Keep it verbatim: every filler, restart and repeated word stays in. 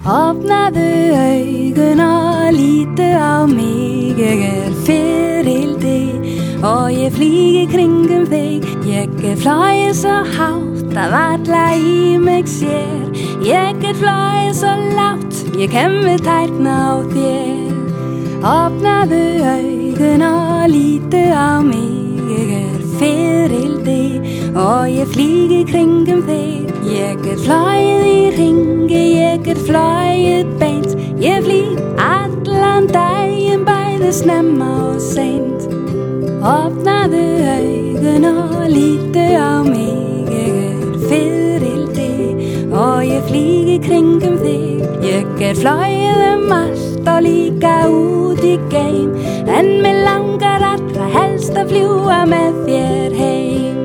Opnaðu augun og lítu á mig. Ég er fiðrildi og ég flýg í kringum þig. Ég er flogið svo hátt að varla í mig sér. Ég er flogið svo lágt, ég kem við tærna á þér. Opnaðu augun og lítu á mig. Ég er fiðrildi og ég flýg í kringum þig. Ég er flogið í hringi, ég er flogið beint. Ég flýg allan daginn, bæði snemma og seint. Opnaðu augun og lítu á mig. Ég er fiðrildi og ég flýg í kringum þig. Ég er flogið um allt og líka út í geim. En mig langar allra helst að fljúga með þér heim.